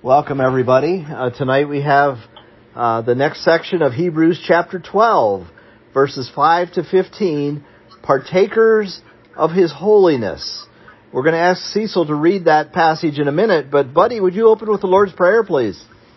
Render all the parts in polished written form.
Welcome, everybody. Tonight we have the next section of Hebrews chapter 12, verses 5 to 15, partakers of His holiness. We're going to ask Cecil to read that passage in a minute, but Buddy, would you open with the Lord's Prayer, please?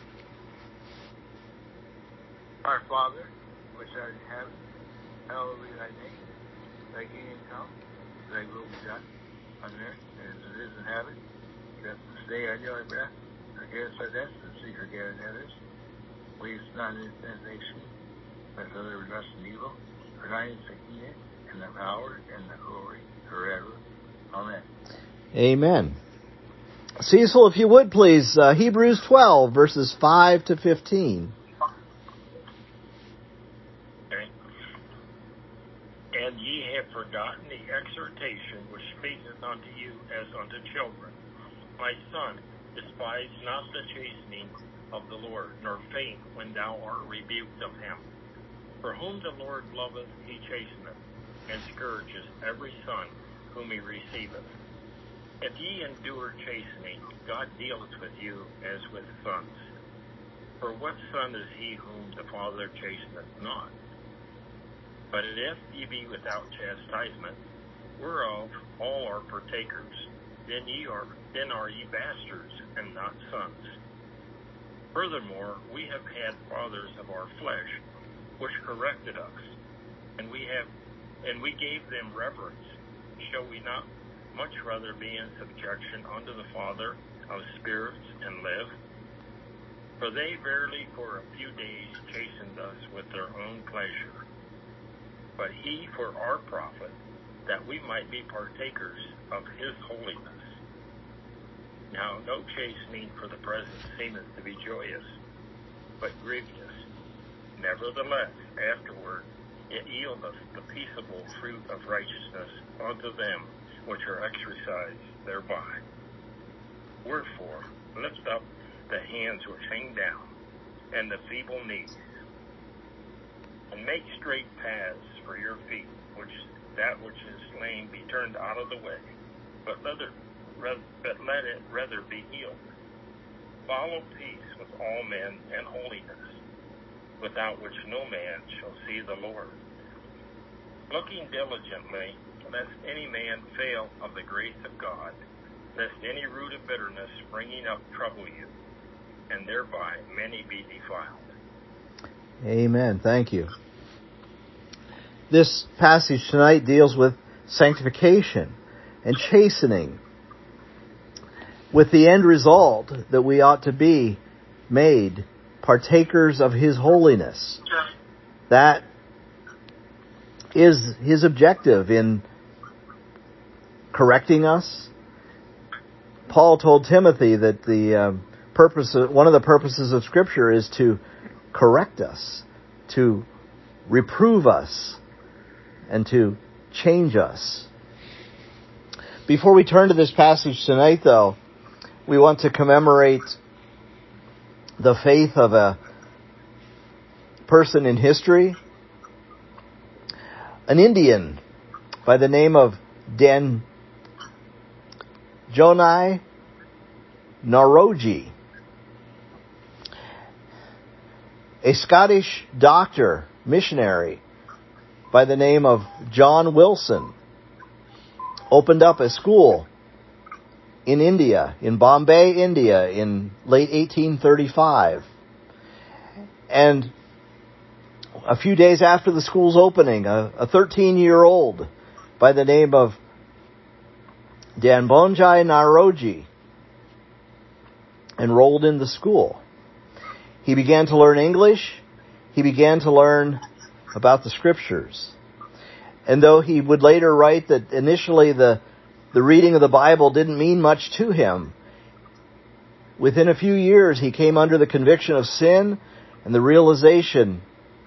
Our Father, which art in heaven, hallowed be thy name. Thy kingdom come, thy will be done, on earth as it is in heaven. Give us this day our daily bread. Forgive us our debts, as we forgive others. Lead us not into temptation, but deliver us from evil. For thine is the kingdom, and the power, and the glory, forever. Amen. Amen. Cecil, if you would please, Hebrews 12, verses 5 to 15. Okay. And ye have forgotten the exhortation which speaketh unto you as unto children. My son, despise not the chastening of the Lord, nor faint when thou art rebuked of him. For whom the Lord loveth, he chasteneth, and scourges every son whom he receiveth. If ye endure chastening, God dealeth with you as with sons. For what son is he whom the Father chasteneth not? But if ye be without chastisement, whereof all are partakers, then are ye bastards and not sons. Furthermore, we have had fathers of our flesh, which corrected us, and we gave them reverence. Shall we not much rather be in subjection unto the Father of spirits and live? For they verily for a few days chastened us with their own pleasure, but he for our profit, that we might be partakers of his holiness. Now no chastening for the present seemeth to be joyous, but grievous. Nevertheless, afterward it yieldeth the peaceable fruit of righteousness unto them which are exercised thereby. Wherefore, lift up the hands which hang down, and the feeble knees, and make straight paths for your feet, that which is lame be turned out of the way, but let it rather be healed. Follow peace with all men and holiness, without which no man shall see the Lord. Looking diligently, lest any man fail of the grace of God, lest any root of bitterness springing up trouble you, and thereby many be defiled. Amen. Thank you. This passage tonight deals with sanctification and chastening, with the end result that we ought to be made partakers of His holiness. That is His objective in correcting us. Paul told Timothy that one of the purposes of Scripture is to correct us, to reprove us, and to change us. Before we turn to this passage tonight, though, we want to commemorate the faith of a person in history, an Indian by the name of Danjonai Naroji, a Scottish doctor, missionary by the name of John Wilson, opened up a school in India, in Bombay, India, in late 1835. And a few days after the school's opening, a 13-year-old by the name of Danbonjai Naroji enrolled in the school. He began to learn English. He began to learn about the Scriptures. And though he would later write that initially the reading of the Bible didn't mean much to him, within a few years he came under the conviction of sin and the realization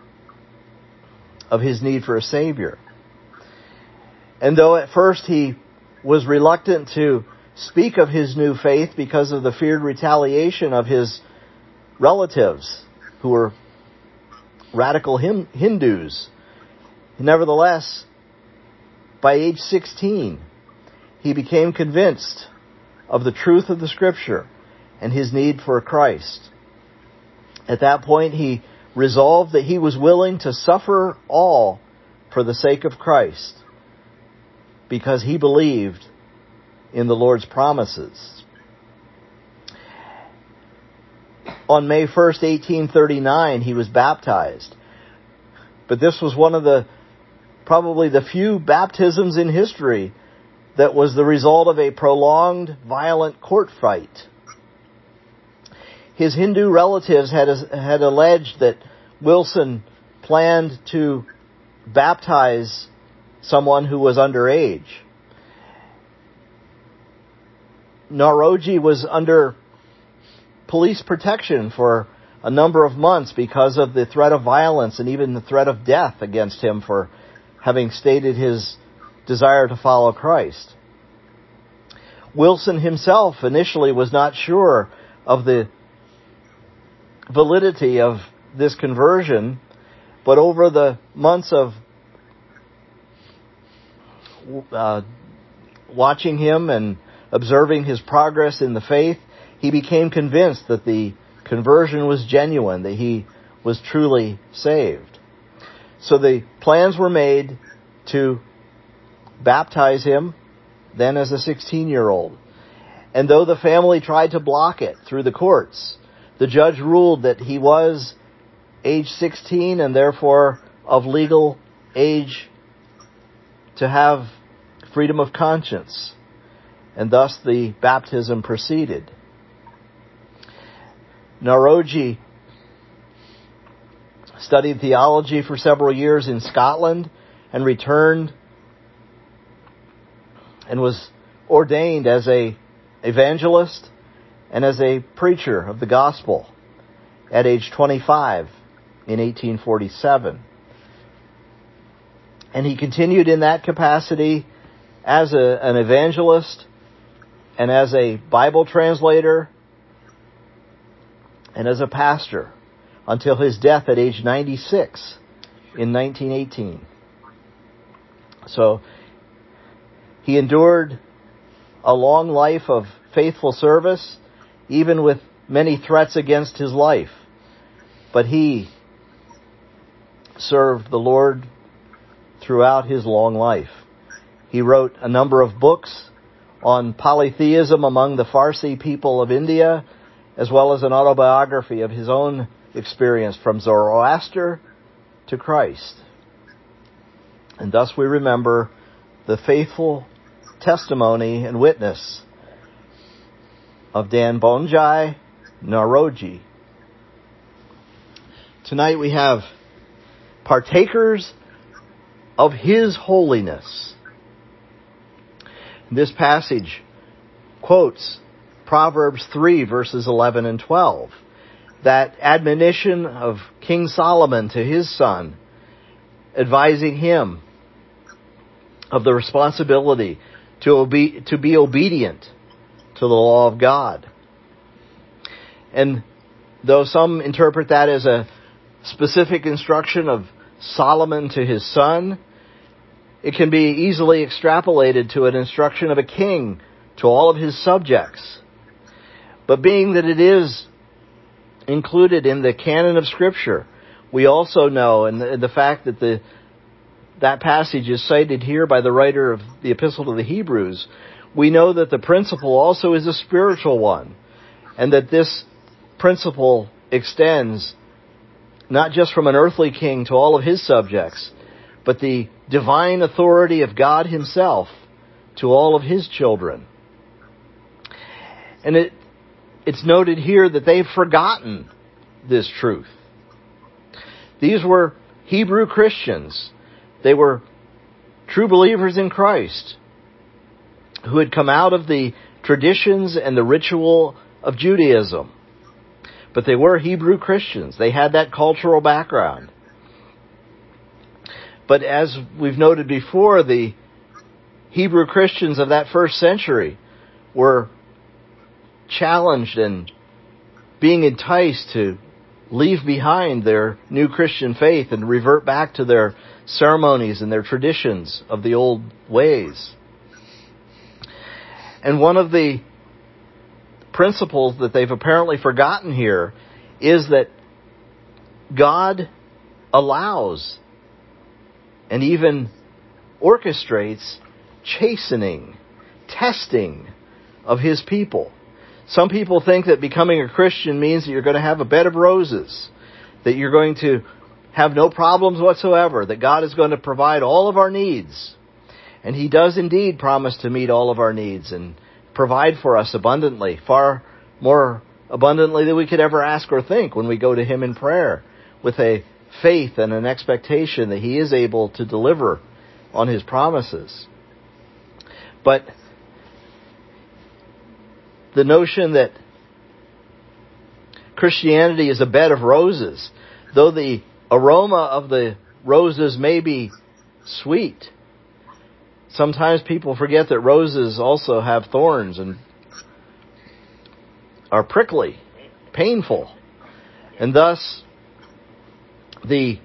of his need for a Savior. And though at first he was reluctant to speak of his new faith because of the feared retaliation of his relatives who were radical Hindus, nevertheless, by age 16, he became convinced of the truth of the Scripture and his need for Christ. At that point, he resolved that he was willing to suffer all for the sake of Christ, because he believed in the Lord's promises. On May 1st, 1839, he was baptized. But this was one of probably the few baptisms in history that was the result of a prolonged, violent court fight. His Hindu relatives had alleged that Wilson planned to baptize someone who was underage. Nauroji was under police protection for a number of months because of the threat of violence and even the threat of death against him for having stated his desire to follow Christ. Wilson himself initially was not sure of the validity of this conversion, but over the months of watching him and observing his progress in the faith, he became convinced that the conversion was genuine, that he was truly saved. So the plans were made to baptize him then as a 16-year-old. And though the family tried to block it through the courts, the judge ruled that he was age 16 and therefore of legal age to have freedom of conscience. And thus the baptism proceeded. Nauroji studied theology for several years in Scotland and returned and was ordained as an evangelist and as a preacher of the gospel at age 25 in 1847. And he continued in that capacity as an evangelist and as a Bible translator and as a pastor until his death at age 96 in 1918. So he endured a long life of faithful service, even with many threats against his life. But he served the Lord throughout his long life. He wrote a number of books on polytheism among the Farsi people of India, as well as an autobiography of his own experience from Zoroaster to Christ. And thus we remember the faithful testimony and witness of Dambonjai Nauroji. Tonight we have partakers of His holiness. This passage quotes Proverbs 3 verses 11 and 12. That admonition of King Solomon to his son, advising him of the responsibility to be obedient to the law of God. And though some interpret that as a specific instruction of Solomon to his son, it can be easily extrapolated to an instruction of a king to all of his subjects. But being that it is included in the canon of Scripture, we also know, and the fact that that passage is cited here by the writer of the Epistle to the Hebrews, we know that the principle also is a spiritual one, and that this principle extends not just from an earthly king to all of his subjects, but the divine authority of God Himself to all of His children. And it's noted here that they've forgotten this truth. These were Hebrew Christians. They were true believers in Christ who had come out of the traditions and the ritual of Judaism. But they were Hebrew Christians. They had that cultural background. But as we've noted before, the Hebrew Christians of that first century were challenged and being enticed to leave behind their new Christian faith and revert back to their ceremonies and their traditions of the old ways. And one of the principle that they've apparently forgotten here is that God allows and even orchestrates chastening, testing of His people. Some people think that becoming a Christian means that you're going to have a bed of roses, that you're going to have no problems whatsoever, that God is going to provide all of our needs. And He does indeed promise to meet all of our needs and provide for us abundantly, far more abundantly than we could ever ask or think when we go to Him in prayer with a faith and an expectation that He is able to deliver on His promises. But the notion that Christianity is a bed of roses, though the aroma of the roses may be sweet, sometimes people forget that roses also have thorns and are prickly, painful, and thus the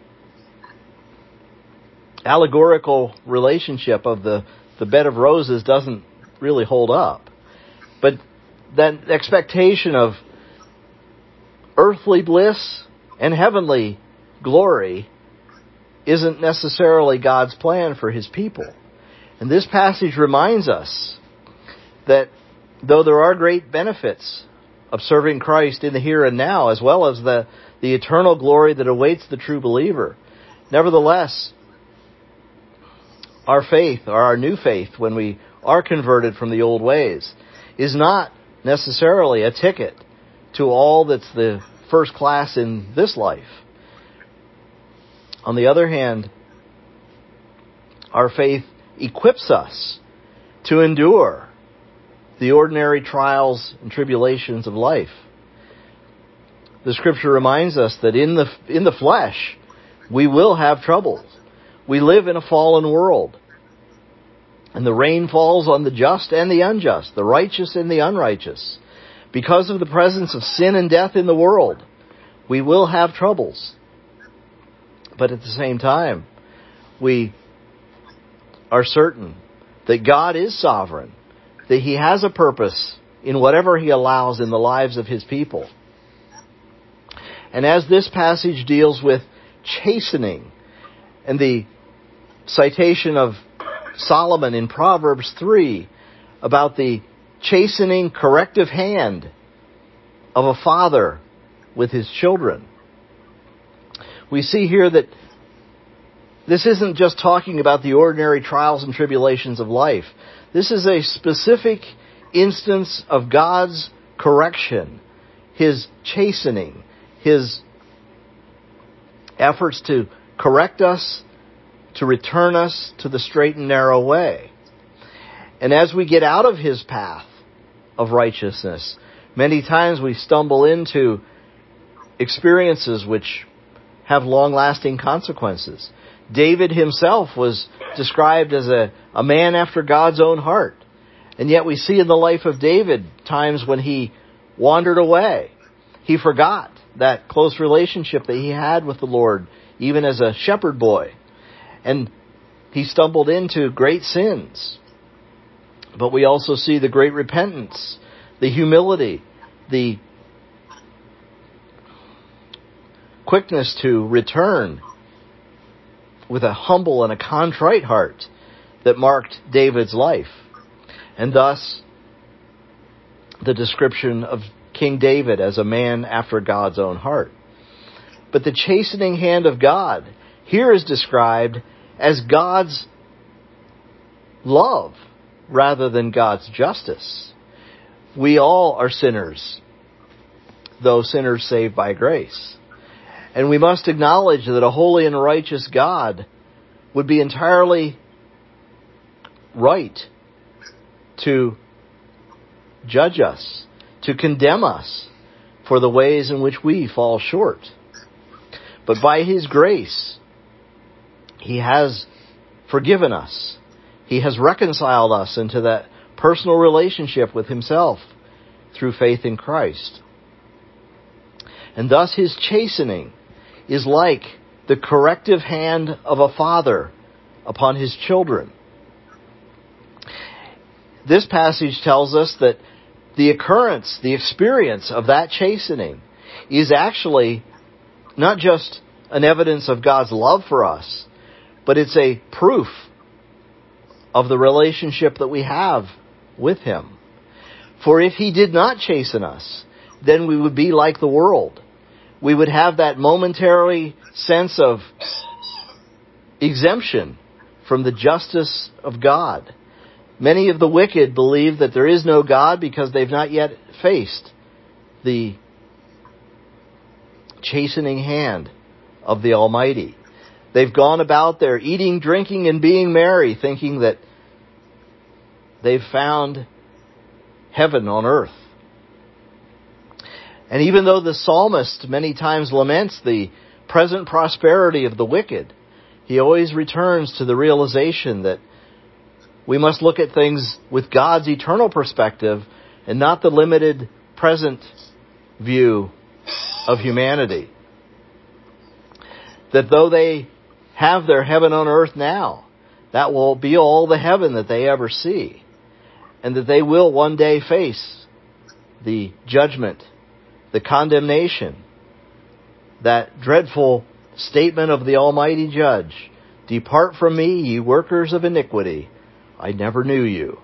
allegorical relationship of the bed of roses doesn't really hold up. But that expectation of earthly bliss and heavenly glory isn't necessarily God's plan for His people. And this passage reminds us that though there are great benefits of serving Christ in the here and now, as well as the eternal glory that awaits the true believer, nevertheless, our faith, or our new faith, when we are converted from the old ways, is not necessarily a ticket to all that's the first class in this life. On the other hand, our faith equips us to endure the ordinary trials and tribulations of life. The Scripture reminds us that in the flesh, we will have troubles. We live in a fallen world. And the rain falls on the just and the unjust, the righteous and the unrighteous. Because of the presence of sin and death in the world, we will have troubles. But at the same time, we are certain that God is sovereign, that He has a purpose in whatever He allows in the lives of His people. And as this passage deals with chastening, and the citation of Solomon in Proverbs 3 about the chastening corrective hand of a father with his children, we see here that this isn't just talking about the ordinary trials and tribulations of life. This is a specific instance of God's correction, His chastening, His efforts to correct us, to return us to the straight and narrow way. And as we get out of His path of righteousness, many times we stumble into experiences which have long-lasting consequences. David himself was described as a man after God's own heart. And yet we see in the life of David times when he wandered away. He forgot that close relationship that he had with the Lord, even as a shepherd boy. And he stumbled into great sins. But we also see the great repentance, the humility, the quickness to return with a humble and a contrite heart that marked David's life. And thus, the description of King David as a man after God's own heart. But the chastening hand of God here is described as God's love rather than God's justice. We all are sinners, though sinners saved by grace. And we must acknowledge that a holy and righteous God would be entirely right to judge us, to condemn us for the ways in which we fall short. But by His grace, He has forgiven us. He has reconciled us into that personal relationship with Himself through faith in Christ. And thus His chastening is like the corrective hand of a father upon his children. This passage tells us that the occurrence, the experience of that chastening is actually not just an evidence of God's love for us, but it's a proof of the relationship that we have with Him. For if He did not chasten us, then we would be like the world. We would have that momentary sense of exemption from the justice of God. Many of the wicked believe that there is no God because they've not yet faced the chastening hand of the Almighty. They've gone about their eating, drinking, and being merry, thinking that they've found heaven on earth. And even though the psalmist many times laments the present prosperity of the wicked, he always returns to the realization that we must look at things with God's eternal perspective and not the limited present view of humanity. That though they have their heaven on earth now, that will be all the heaven that they ever see. And that they will one day face the judgment, the condemnation, that dreadful statement of the Almighty Judge, "Depart from me, ye workers of iniquity. I never knew you."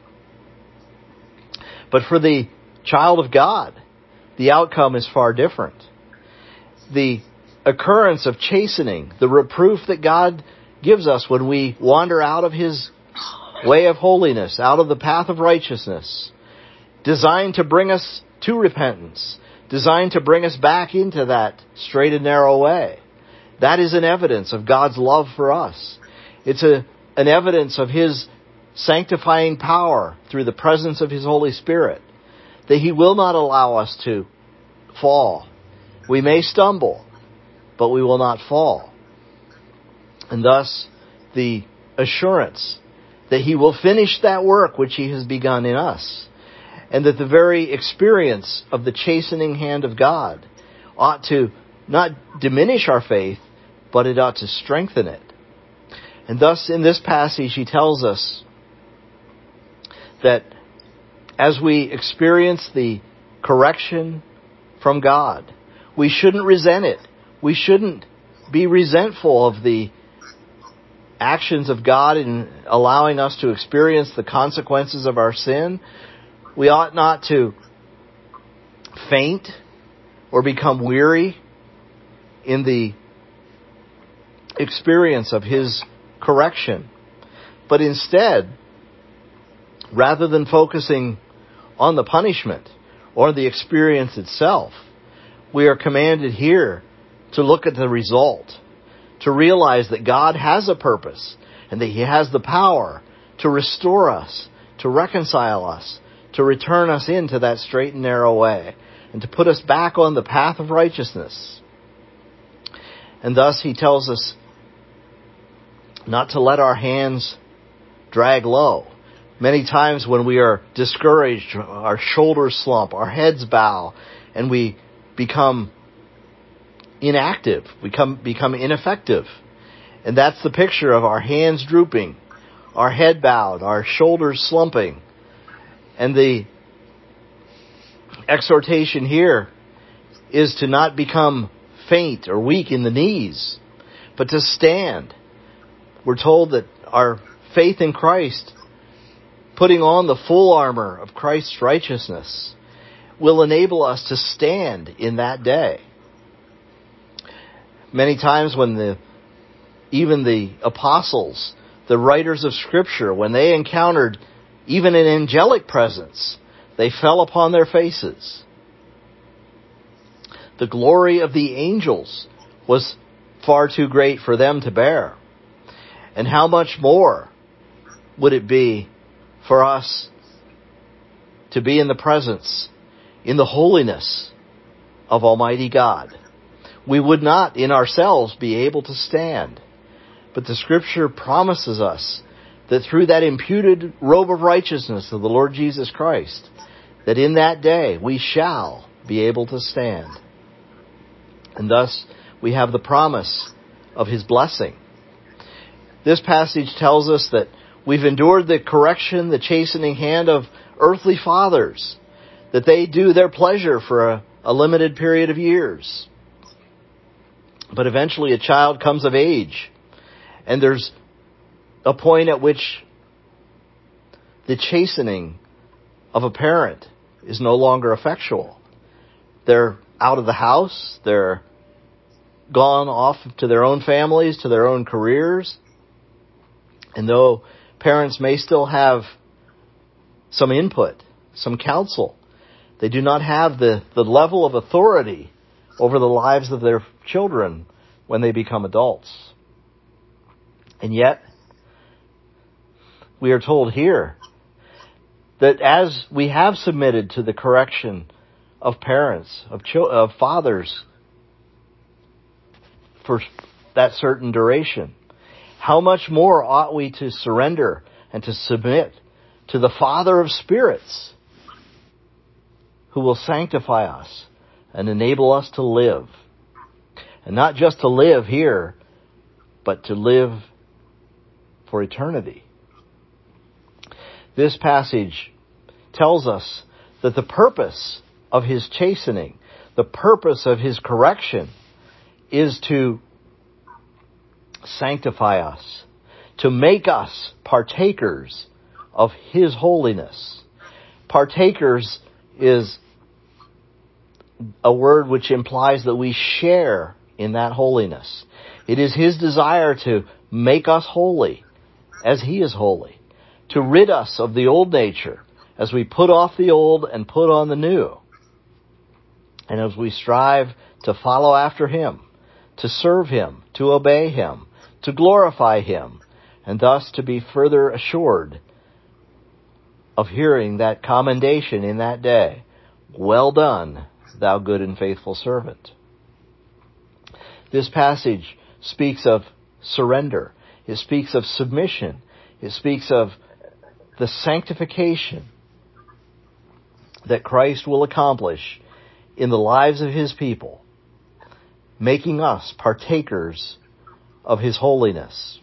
But for the child of God, the outcome is far different. The occurrence of chastening, the reproof that God gives us when we wander out of His way of holiness, out of the path of righteousness, designed to bring us to repentance, designed to bring us back into that straight and narrow way. That is an evidence of God's love for us. It's an evidence of His sanctifying power through the presence of His Holy Spirit, that He will not allow us to fall. We may stumble, but we will not fall. And thus, the assurance that He will finish that work which He has begun in us, and that the very experience of the chastening hand of God ought to not diminish our faith, but it ought to strengthen it. And thus, in this passage, he tells us that as we experience the correction from God, we shouldn't resent it. We shouldn't be resentful of the actions of God in allowing us to experience the consequences of our sin. We ought not to faint or become weary in the experience of His correction. But instead, rather than focusing on the punishment or the experience itself, we are commanded here to look at the result, to realize that God has a purpose and that He has the power to restore us, to reconcile us, to return us into that straight and narrow way, and to put us back on the path of righteousness. And thus he tells us not to let our hands drag low. Many times when we are discouraged, our shoulders slump, our heads bow, and we become inactive, we become ineffective. And that's the picture of our hands drooping, our head bowed, our shoulders slumping. And the exhortation here is to not become faint or weak in the knees, but to stand. We're told that our faith in Christ, putting on the full armor of Christ's righteousness, will enable us to stand in that day. Many times when even the apostles, the writers of Scripture, when they encountered even an angelic presence, they fell upon their faces. The glory of the angels was far too great for them to bear. And how much more would it be for us to be in the presence, in the holiness of Almighty God? We would not in ourselves be able to stand. But the Scripture promises us that through that imputed robe of righteousness of the Lord Jesus Christ, that in that day we shall be able to stand. And thus we have the promise of His blessing. This passage tells us that we've endured the correction, the chastening hand of earthly fathers, that they do their pleasure for a limited period of years. But eventually a child comes of age, and there's a point at which the chastening of a parent is no longer effectual. They're out of the house, they're gone off to their own families, to their own careers. And though parents may still have some input, some counsel, they do not have the level of authority over the lives of their children when they become adults. And yet, we are told here that as we have submitted to the correction of parents, of fathers, for that certain duration, how much more ought we to surrender and to submit to the Father of spirits, who will sanctify us and enable us to live. And not just to live here, but to live for eternity. This passage tells us that the purpose of His chastening, the purpose of His correction, is to sanctify us, to make us partakers of His holiness. Partakers is a word which implies that we share in that holiness. It is His desire to make us holy as He is holy, to rid us of the old nature as we put off the old and put on the new. And as we strive to follow after Him, to serve Him, to obey Him, to glorify Him, and thus to be further assured of hearing that commendation in that day, "Well done, thou good and faithful servant." This passage speaks of surrender. It speaks of submission. It speaks of the sanctification that Christ will accomplish in the lives of His people, making us partakers of His holiness.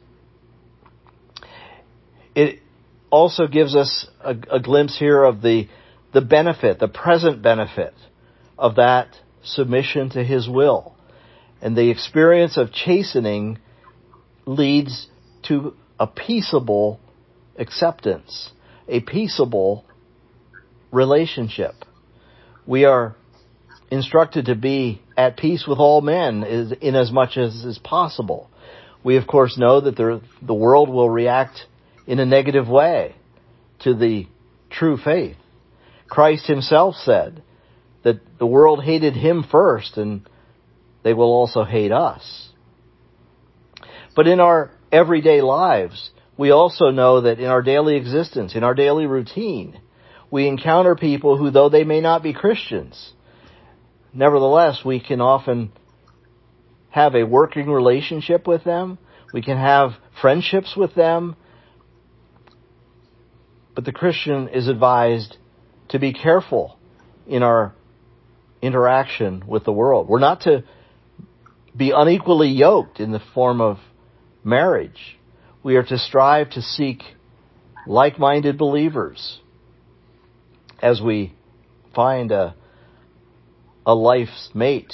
It also gives us a glimpse here of the benefit, the present benefit of that submission to His will. And the experience of chastening leads to a peaceable acceptance, a peaceable relationship. We are instructed to be at peace with all men in as much as is possible. We, of course, know that the world will react in a negative way to the true faith. Christ Himself said that the world hated Him first, and they will also hate us. But in our everyday lives, we also know that in our daily existence, in our daily routine, we encounter people who, though they may not be Christians, nevertheless, we can often have a working relationship with them. We can have friendships with them. But the Christian is advised to be careful in our interaction with the world. We're not to be unequally yoked in the form of marriage. We are to strive to seek like-minded believers as we find a life's mate.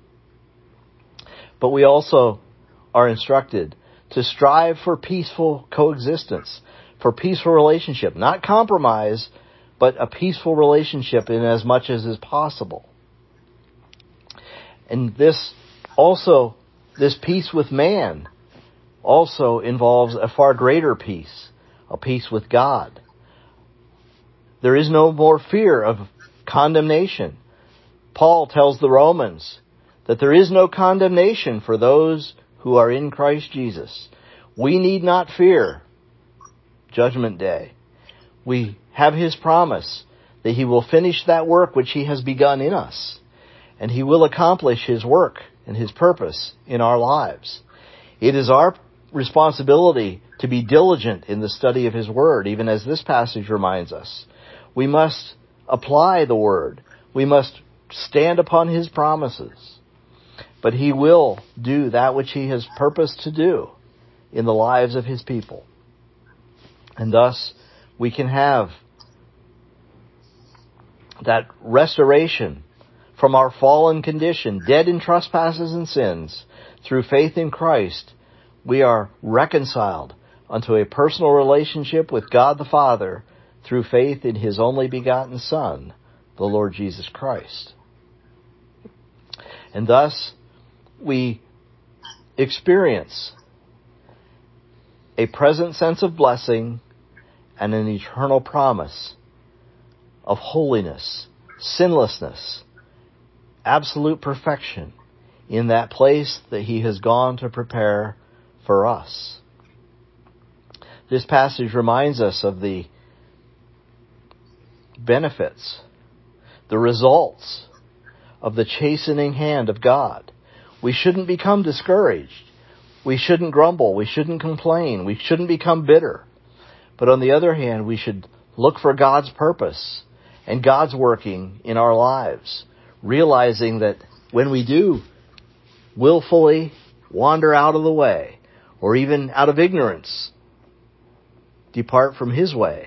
But we also are instructed to strive for peaceful coexistence, for peaceful relationship, not compromise, but a peaceful relationship in as much as is possible. And this peace with man also involves a far greater peace, a peace with God. There is no more fear of condemnation. Paul tells the Romans that there is no condemnation for those who are in Christ Jesus. We need not fear Judgment Day. We have His promise that He will finish that work which He has begun in us, and He will accomplish His work and His purpose in our lives. It is our responsibility to be diligent in the study of His Word, even as this passage reminds us. We must apply the Word. We must stand upon His promises. But He will do that which He has purposed to do in the lives of His people. And thus, we can have that restoration from our fallen condition, dead in trespasses and sins, through faith in Christ, we are reconciled unto a personal relationship with God the Father through faith in His only begotten Son, the Lord Jesus Christ. And thus, we experience a present sense of blessing and an eternal promise of holiness, sinlessness, absolute perfection in that place that He has gone to prepare for us. This passage reminds us of the benefits, the results of the chastening hand of God. We shouldn't become discouraged. We shouldn't grumble. We shouldn't complain. We shouldn't become bitter. But on the other hand, we should look for God's purpose and God's working in our lives, realizing that when we do willfully wander out of the way, or even out of ignorance, depart from His way,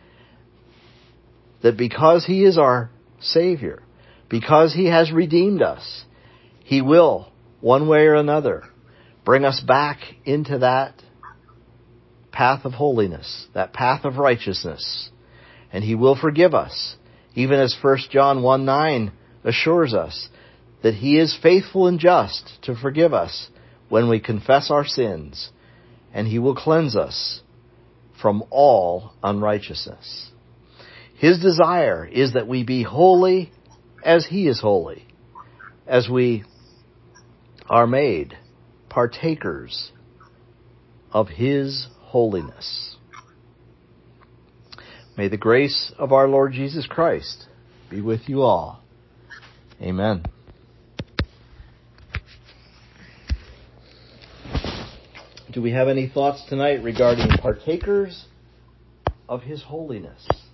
that because He is our Savior, because He has redeemed us, He will, one way or another, bring us back into that path of holiness, that path of righteousness. And He will forgive us, even as 1 John 1:9 assures us that He is faithful and just to forgive us when we confess our sins, and He will cleanse us from all unrighteousness. His desire is that we be holy as He is holy, as we are made partakers of His holiness. May the grace of our Lord Jesus Christ be with you all. Amen. Do we have any thoughts tonight regarding partakers of His holiness?